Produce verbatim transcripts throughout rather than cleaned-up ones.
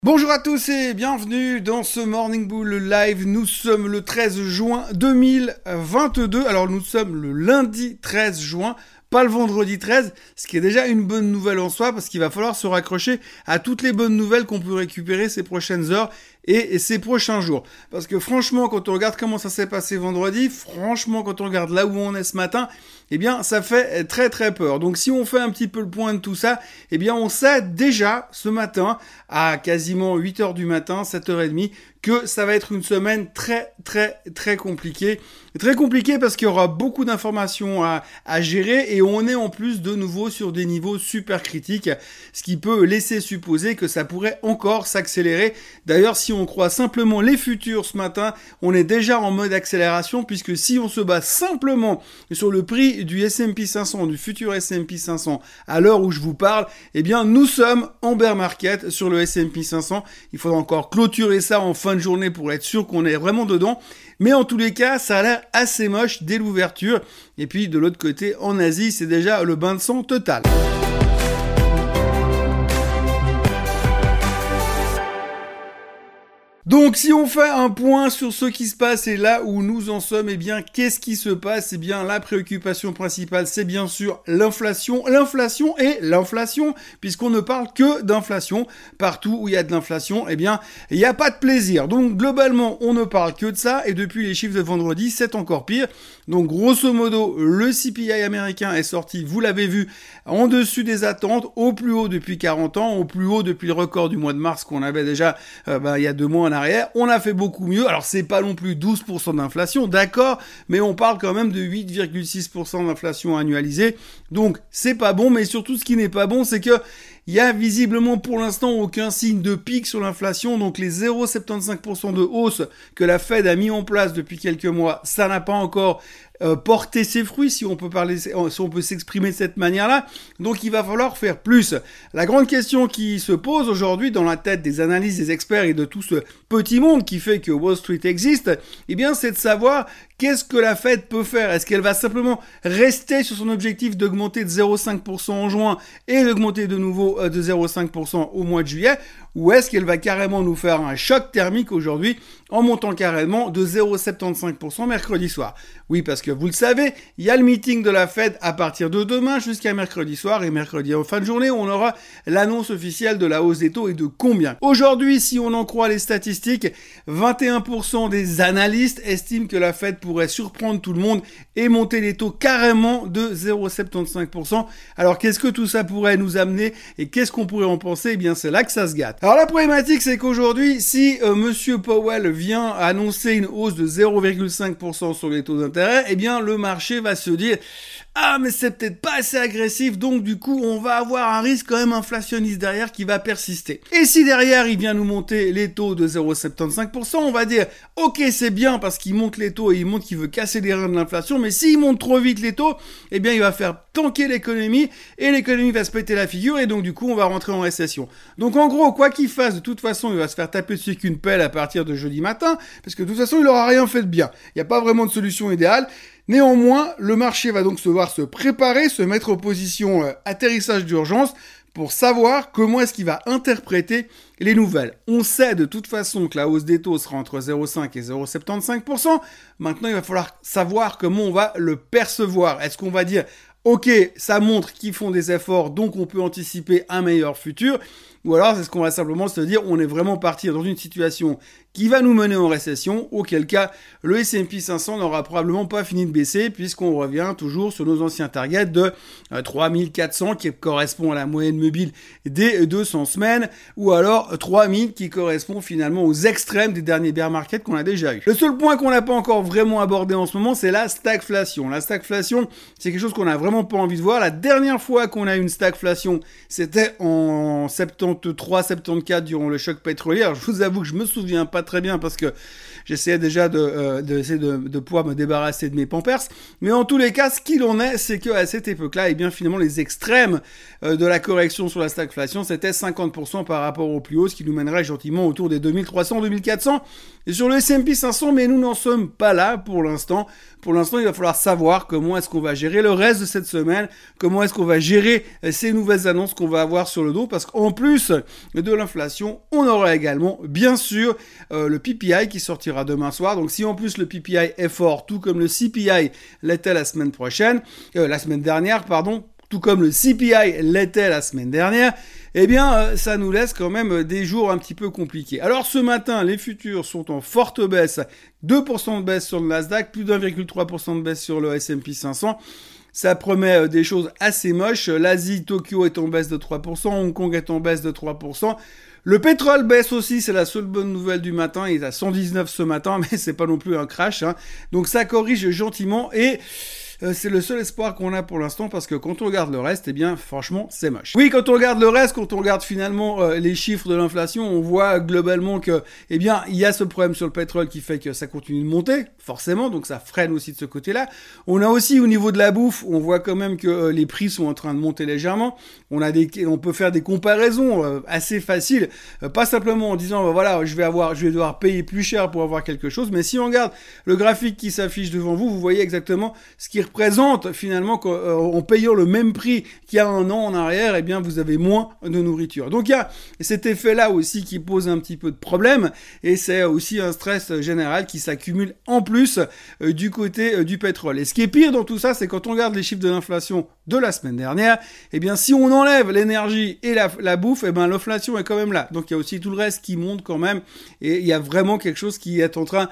Bonjour à tous et bienvenue dans ce Morning Bull Live. Nous sommes le treize juin deux mille vingt-deux. Alors nous sommes le lundi treize juin, pas le vendredi treize, ce qui est déjà une bonne nouvelle en soi parce qu'il va falloir se raccrocher à toutes les bonnes nouvelles qu'on peut récupérer ces prochaines heures et ces prochains jours. Parce que franchement, quand on regarde comment ça s'est passé vendredi, franchement, quand on regarde là où on est ce matin, eh bien, ça fait très très peur. Donc, si on fait un petit peu le point de tout ça, eh bien, on sait déjà ce matin, à quasiment huit heures du matin, sept heures trente, que ça va être une semaine très très très compliquée. Très compliquée parce qu'il y aura beaucoup d'informations à, à gérer et on est en plus de nouveau sur des niveaux super critiques, ce qui peut laisser supposer que ça pourrait encore s'accélérer. D'ailleurs, si on croit simplement les futurs ce matin, on est déjà en mode accélération puisque si on se base simplement sur le prix du S and P cinq cents, du futur S and P cinq cents à l'heure où je vous parle, eh bien nous sommes en bear market sur le S and P cinq cents. Il faudra encore clôturer ça en fin de journée pour être sûr qu'on est vraiment dedans. Mais en tous les cas, ça a l'air assez moche dès l'ouverture. Et puis de l'autre côté, en Asie, c'est déjà le bain de sang total. Donc, si on fait un point sur ce qui se passe et là où nous en sommes, eh bien, qu'est-ce qui se passe? Eh bien, la préoccupation principale, c'est bien sûr l'inflation, l'inflation et l'inflation, puisqu'on ne parle que d'inflation. Partout où il y a de l'inflation, eh bien, il n'y a pas de plaisir. Donc, globalement, on ne parle que de ça et depuis les chiffres de vendredi, c'est encore pire. Donc, grosso modo, le C P I américain est sorti, vous l'avez vu, en dessus des attentes, au plus haut depuis quarante ans, au plus haut depuis le record du mois de mars qu'on avait déjà euh, bah, il y a deux mois en arrière. On a fait beaucoup mieux. Alors, c'est pas non plus douze pour cent d'inflation, d'accord, mais on parle quand même de huit virgule six pour cent d'inflation annualisée. Donc, c'est pas bon, mais surtout, ce qui n'est pas bon, c'est que il y a visiblement pour l'instant aucun signe de pic sur l'inflation, donc les zéro virgule soixante-quinze pour cent de hausse que la Fed a mis en place depuis quelques mois, ça n'a pas encore euh, porté ses fruits, si on peut parler, si on peut s'exprimer de cette manière-là. Donc il va falloir faire plus. La grande question qui se pose aujourd'hui dans la tête des analystes, des experts et de tout ce petit monde qui fait que Wall Street existe, eh bien c'est de savoir qu'est-ce que la Fed peut faire. Est-ce qu'elle va simplement rester sur son objectif d'augmenter de zéro virgule cinq pour cent en juin et d'augmenter de nouveau de zéro virgule cinq pour cent au mois de juillet, ou est-ce qu'elle va carrément nous faire un choc thermique aujourd'hui en montant carrément de zéro virgule soixante-quinze pour cent mercredi soir? Oui, parce que vous le savez, il y a le meeting de la Fed à partir de demain jusqu'à mercredi soir, et mercredi en fin de journée, on aura l'annonce officielle de la hausse des taux et de combien. Aujourd'hui, si on en croit les statistiques, vingt et un pour cent des analystes estiment que la Fed pourrait surprendre tout le monde et monter les taux carrément de zéro virgule soixante-quinze pour cent. Alors qu'est-ce que tout ça pourrait nous amener et qu'est-ce qu'on pourrait en penser? Eh bien c'est là que ça se gâte. Alors la problématique, c'est qu'aujourd'hui, si euh, Monsieur Powell vient annoncer une hausse de zéro virgule cinq pour cent sur les taux d'intérêt, eh bien le marché va se dire « Ah mais c'est peut-être pas assez agressif, donc du coup on va avoir un risque quand même inflationniste derrière qui va persister. » Et si derrière il vient nous monter les taux de zéro virgule soixante-quinze pour cent, on va dire « Ok, c'est bien parce qu'il monte les taux et il montre qu'il veut casser les reins de l'inflation, mais s'il monte trop vite les taux, eh bien il va faire tanker l'économie et l'économie va se péter la figure et donc du coup on va rentrer en récession. » Donc en gros, quoi qu'il fasse, de toute façon il va se faire taper dessus qu'une pelle à partir de jeudi matin, parce que de toute façon il aura rien fait de bien. Il n'y a pas vraiment de solution idéale. Néanmoins, le marché va donc se voir se préparer, se mettre en position euh, atterrissage d'urgence pour savoir comment est-ce qu'il va interpréter les nouvelles. On sait de toute façon que la hausse des taux sera entre zéro virgule cinq et zéro virgule soixante-quinze pour cent. Maintenant, il va falloir savoir comment on va le percevoir. Est-ce qu'on va dire ok, ça montre qu'ils font des efforts, donc on peut anticiper un meilleur futur, ou alors c'est ce qu'on va simplement se dire, on est vraiment parti dans une situation qui va nous mener en récession, auquel cas le S and P cinq cents n'aura probablement pas fini de baisser puisqu'on revient toujours sur nos anciens targets de euh, trois mille quatre cents qui correspond à la moyenne mobile des deux cents semaines, ou alors trois mille qui correspond finalement aux extrêmes des derniers bear markets qu'on a déjà eu. Le seul point qu'on n'a pas encore vraiment abordé en ce moment, c'est la stagflation. La stagflation, c'est quelque chose qu'on n'a vraiment pas envie de voir. La dernière fois qu'on a eu une stagflation, c'était en soixante-treize soixante-quatorze durant le choc pétrolier. Alors, je vous avoue que je me souviens pas très bien parce que j'essayais déjà de, euh, de, essayer de, de pouvoir me débarrasser de mes pampers. Mais en tous les cas, ce qu'il en est, c'est qu'à cette époque-là, eh bien, finalement, les extrêmes euh, de la correction sur la stagflation, c'était cinquante pour cent par rapport au plus haut, ce qui nous mènerait gentiment autour des deux mille trois cents, deux mille quatre cents. Et sur le S and P cinq cents, mais nous n'en sommes pas là pour l'instant. Pour l'instant, il va falloir savoir comment est-ce qu'on va gérer le reste de cette cette semaine, comment est-ce qu'on va gérer ces nouvelles annonces qu'on va avoir sur le dos, parce qu'en plus de l'inflation, on aura également, bien sûr, euh, le P P I qui sortira demain soir. Donc si en plus le P P I est fort, tout comme le C P I l'était la semaine prochaine, euh, la semaine dernière, pardon, tout comme le C P I l'était la semaine dernière, eh bien, euh, ça nous laisse quand même des jours un petit peu compliqués. Alors, ce matin, les futurs sont en forte baisse. deux pour cent de baisse sur le Nasdaq, plus d'un virgule trois pour cent de baisse sur le S and P cinq cents. Ça promet euh, des choses assez moches. L'Asie, Tokyo est en baisse de trois pour cent, Hong Kong est en baisse de trois pour cent. Le pétrole baisse aussi, c'est la seule bonne nouvelle du matin. Il est à cent dix-neuf ce matin, mais c'est pas non plus un crash, hein. Donc, ça corrige gentiment et... c'est le seul espoir qu'on a pour l'instant, parce que quand on regarde le reste, eh bien, franchement, c'est moche. Oui, quand on regarde le reste, quand on regarde finalement euh, les chiffres de l'inflation, on voit globalement que, eh bien, il y a ce problème sur le pétrole qui fait que ça continue de monter, forcément, donc ça freine aussi de ce côté-là. On a aussi au niveau de la bouffe, on voit quand même que euh, les prix sont en train de monter légèrement. On a des, on peut faire des comparaisons euh, assez faciles, euh, pas simplement en disant, bah, voilà, je vais avoir, je vais devoir payer plus cher pour avoir quelque chose, mais si on regarde le graphique qui s'affiche devant vous, vous voyez exactement ce qui présente finalement qu'en payant le même prix qu'il y a un an en arrière, eh bien vous avez moins de nourriture. Donc il y a cet effet-là aussi qui pose un petit peu de problème, et c'est aussi un stress général qui s'accumule en plus euh, du côté euh, du pétrole. Et ce qui est pire dans tout ça, c'est quand on regarde les chiffres de l'inflation de la semaine dernière, eh bien si on enlève l'énergie et la, la bouffe, eh bien l'inflation est quand même là. Donc il y a aussi tout le reste qui monte quand même, et il y a vraiment quelque chose qui est en train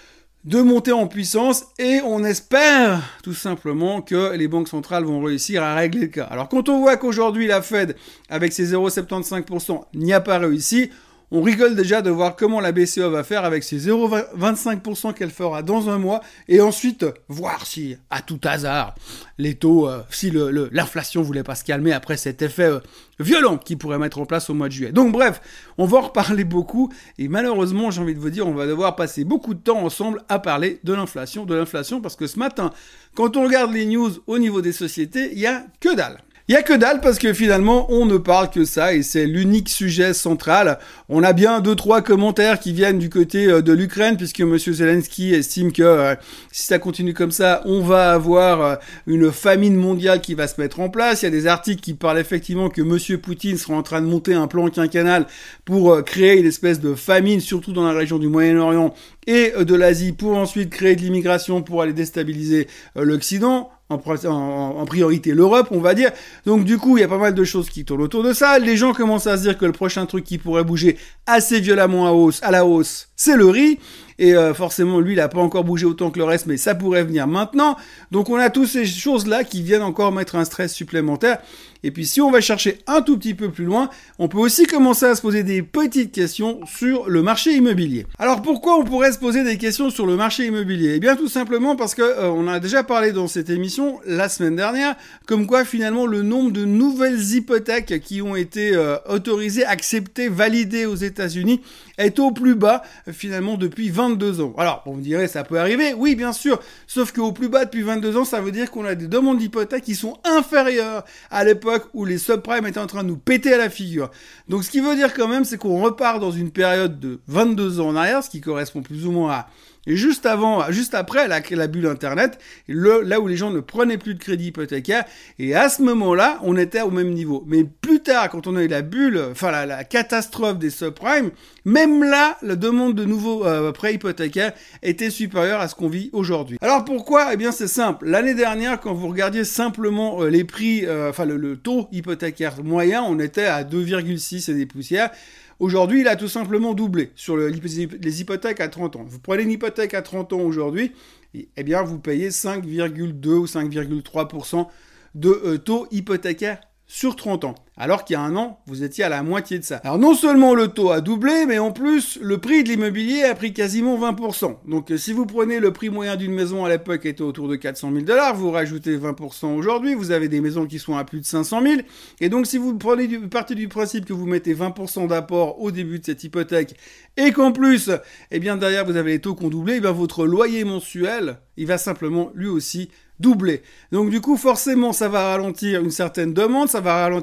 de monter en puissance, et on espère tout simplement que les banques centrales vont réussir à régler le cas. Alors quand on voit qu'aujourd'hui la Fed, avec ses zéro virgule soixante-quinze pour cent, n'y a pas réussi, on rigole déjà de voir comment la B C E va faire avec ses zéro virgule vingt-cinq pour cent qu'elle fera dans un mois, et ensuite voir si, à tout hasard, les taux, euh, si le, le, l'inflation voulait pas se calmer après cet effet euh, violent qui pourrait mettre en place au mois de juillet. Donc bref, on va en reparler beaucoup, et malheureusement, j'ai envie de vous dire, on va devoir passer beaucoup de temps ensemble à parler de l'inflation, de l'inflation, parce que ce matin, quand on regarde les news au niveau des sociétés, il y a que dalle. Il y a que dalle, parce que finalement, on ne parle que ça, et c'est l'unique sujet central. On a bien deux, trois commentaires qui viennent du côté euh, de l'Ukraine, puisque Monsieur Zelensky estime que euh, si ça continue comme ça, on va avoir euh, une famine mondiale qui va se mettre en place. Il y a des articles qui parlent effectivement que Monsieur Poutine sera en train de monter un plan quinquennal pour euh, créer une espèce de famine, surtout dans la région du Moyen-Orient et euh, de l'Asie, pour ensuite créer de l'immigration pour aller déstabiliser euh, l'Occident. En, en, en priorité l'Europe, on va dire. Donc du coup, il y a pas mal de choses qui tournent autour de ça. Les gens commencent à se dire que le prochain truc qui pourrait bouger assez violemment à, hausse, à la hausse, c'est le riz. Et euh, forcément, lui, il n'a pas encore bougé autant que le reste, mais ça pourrait venir maintenant. Donc on a toutes ces choses-là qui viennent encore mettre un stress supplémentaire. Et puis si on va chercher un tout petit peu plus loin, on peut aussi commencer à se poser des petites questions sur le marché immobilier. Alors pourquoi on pourrait se poser des questions sur le marché immobilier ? Eh bien tout simplement parce que euh, on a déjà parlé dans cette émission la semaine dernière, comme quoi finalement le nombre de nouvelles hypothèques qui ont été euh, autorisées, acceptées, validées aux États-Unis est au plus bas euh, finalement depuis vingt-deux ans. Alors on vous dirait ça peut arriver, oui bien sûr, sauf qu'au plus bas depuis vingt-deux ans, ça veut dire qu'on a des demandes d'hypothèques qui sont inférieures à l'époque où les subprimes étaient en train de nous péter à la figure. Donc ce qui veut dire quand même, c'est qu'on repart dans une période de vingt-deux ans en arrière, ce qui correspond plus ou moins à et juste avant, juste après la, la bulle Internet, le, là où les gens ne prenaient plus de crédit hypothécaire, et à ce moment-là, on était au même niveau. Mais plus tard, quand on a eu la bulle, enfin la, la catastrophe des subprimes, même là, la demande de nouveaux euh, prêts hypothécaires était supérieure à ce qu'on vit aujourd'hui. Alors pourquoi ? Eh bien c'est simple. L'année dernière, quand vous regardiez simplement euh, les prix, euh, enfin le, le taux hypothécaire moyen, on était à deux virgule six et des poussières. Aujourd'hui, il a tout simplement doublé sur le, les hypothèques à trente ans. Vous prenez une hypothèque à trente ans aujourd'hui, eh bien, vous payez cinq virgule deux ou cinq virgule trois pour cent de euh, taux hypothécaire sur trente ans. Alors qu'il y a un an, vous étiez à la moitié de ça. Alors non seulement le taux a doublé, mais en plus, le prix de l'immobilier a pris quasiment vingt pour cent. Donc si vous prenez le prix moyen d'une maison à l'époque était autour de quatre cent mille dollars, vous rajoutez vingt pour cent aujourd'hui, vous avez des maisons qui sont à plus de cinq cent mille. Et donc si vous prenez du, partez du principe que vous mettez vingt pour cent d'apport au début de cette hypothèque, et qu'en plus, eh bien derrière vous avez les taux qui ont doublé, eh bien votre loyer mensuel, il va simplement lui aussi doubler. Donc du coup, forcément, ça va ralentir une certaine demande, ça va ralentir une certaine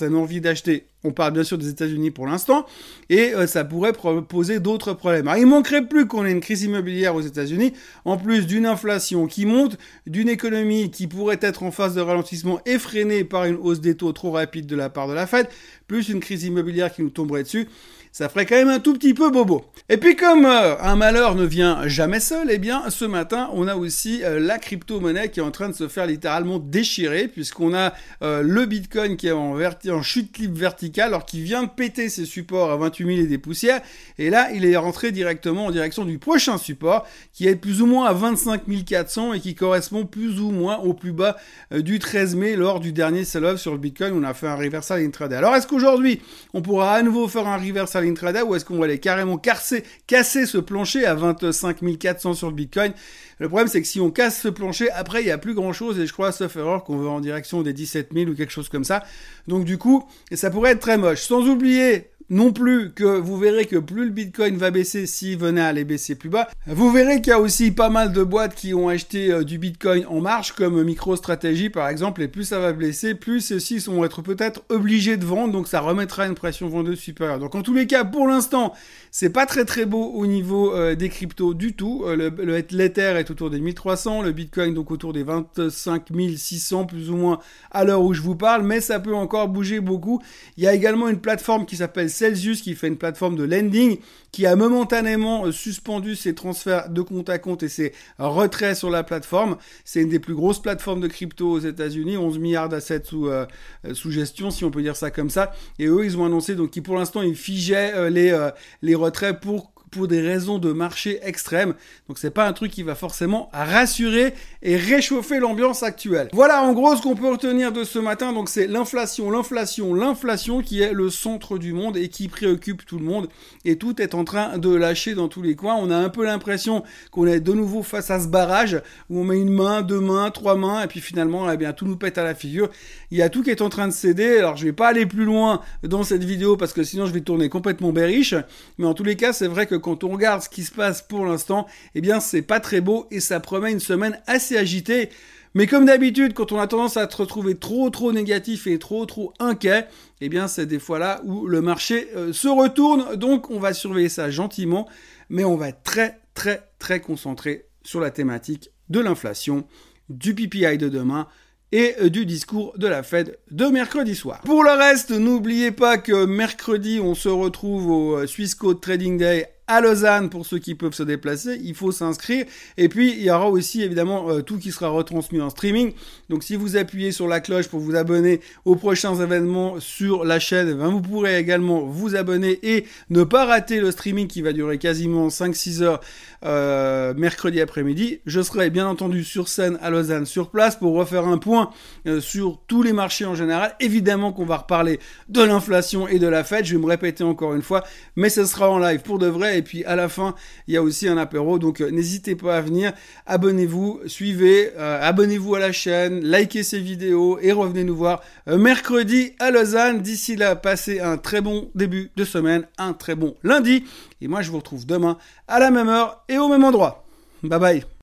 forcément envie d'acheter. On parle bien sûr des États-Unis pour l'instant, et euh, ça pourrait poser d'autres problèmes. Alors, il manquerait plus qu'on ait une crise immobilière aux États-Unis, en plus d'une inflation qui monte, d'une économie qui pourrait être en phase de ralentissement effrénée par une hausse des taux trop rapide de la part de la Fed, plus une crise immobilière qui nous tomberait dessus. Ça ferait quand même un tout petit peu bobo. Et puis comme euh, un malheur ne vient jamais seul, eh bien ce matin on a aussi euh, la crypto-monnaie qui est en train de se faire littéralement déchirer, puisqu'on a euh, le Bitcoin qui est en, verti- en chute libre verticale, alors qu'il vient de péter ses supports à vingt-huit mille et des poussières, et là il est rentré directement en direction du prochain support, qui est plus ou moins à vingt-cinq mille quatre cents et qui correspond plus ou moins au plus bas euh, du treize mai lors du dernier sell-off sur le Bitcoin où on a fait un reversal intraday. Alors est-ce qu'aujourd'hui on pourra à nouveau faire un reversal intraday, ou est-ce qu'on va aller carrément casser, casser ce plancher à vingt-cinq mille quatre cents sur le Bitcoin? Le problème, c'est que si on casse ce plancher, après, il n'y a plus grand-chose, et je crois, sauf erreur, qu'on va en direction des dix-sept mille ou quelque chose comme ça. Donc du coup, ça pourrait être très moche. Sans oublier non plus que vous verrez que plus le Bitcoin va baisser, s'il venait à aller baisser plus bas, vous verrez qu'il y a aussi pas mal de boîtes qui ont acheté euh, du Bitcoin en marge, comme MicroStrategy par exemple, et plus ça va baisser, plus ceux-ci vont être peut-être obligés de vendre, donc ça remettra une pression vendeuse supérieure. Donc en tous les cas, pour l'instant, c'est pas très très beau au niveau euh, des cryptos du tout. Euh, le, le l'Ether est autour des mille trois cents, le Bitcoin donc autour des vingt-cinq mille six cents plus ou moins à l'heure où je vous parle, mais ça peut encore bouger beaucoup. Il y a également une plateforme qui s'appelle Celsius, qui fait une plateforme de lending, qui a momentanément euh, suspendu ses transferts de compte à compte et ses retraits sur la plateforme. C'est une des plus grosses plateformes de crypto aux États-Unis, onze milliards d'assets sous, euh, sous gestion, si on peut dire ça comme ça. Et eux, ils ont annoncé donc qu'ils pour l'instant ils figeaient euh, les euh, les retraits pour pour des raisons de marché extrêmes. Donc c'est pas un truc qui va forcément rassurer et réchauffer l'ambiance actuelle. Voilà en gros ce qu'on peut retenir de ce matin. Donc c'est l'inflation, l'inflation, l'inflation qui est le centre du monde et qui préoccupe tout le monde. Et tout est en train de lâcher dans tous les coins. On a un peu l'impression qu'on est de nouveau face à ce barrage où on met une main, deux mains, trois mains et puis finalement eh bien, tout nous pète à la figure. Il y a tout qui est en train de céder. Alors je vais pas aller plus loin dans cette vidéo parce que sinon je vais tourner complètement bearish. Mais en tous les cas c'est vrai que quand on regarde ce qui se passe pour l'instant, eh bien c'est pas très beau et ça promet une semaine assez agitée. Mais comme d'habitude, quand on a tendance à se retrouver trop trop négatif et trop trop inquiet, eh bien c'est des fois là où le marché euh, se retourne. Donc on va surveiller ça gentiment, mais on va être très très très concentré sur la thématique de l'inflation, du P P I de demain et du discours de la Fed de mercredi soir. Pour le reste, n'oubliez pas que mercredi, on se retrouve au Swissquote Trading Day à Lausanne pour ceux qui peuvent se déplacer, il faut s'inscrire. Et puis, il y aura aussi évidemment euh, tout qui sera retransmis en streaming. Donc, si vous appuyez sur la cloche pour vous abonner aux prochains événements sur la chaîne, ben, vous pourrez également vous abonner et ne pas rater le streaming qui va durer quasiment cinq six heures euh, mercredi après-midi. Je serai bien entendu sur scène à Lausanne sur place pour refaire un point euh, sur tous les marchés en général. Évidemment qu'on va reparler de l'inflation et de la Fed. Je vais me répéter encore une fois, mais ce sera en live pour de vrai. Et puis à la fin, il y a aussi un apéro, donc euh, n'hésitez pas à venir, abonnez-vous, suivez, euh, abonnez-vous à la chaîne, likez ces vidéos et revenez nous voir euh, mercredi à Lausanne. D'ici là, passez un très bon début de semaine, un très bon lundi, et moi je vous retrouve demain à la même heure et au même endroit. Bye bye.